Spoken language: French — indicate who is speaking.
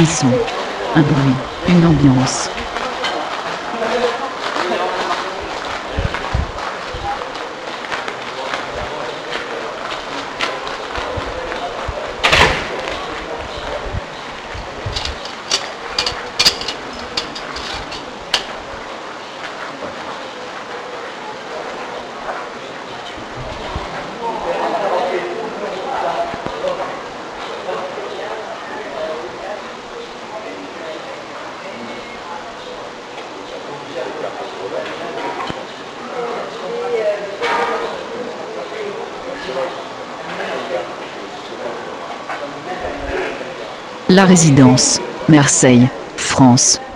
Speaker 1: Un son, un bruit, une ambiance. La Résidence, Marseille, France.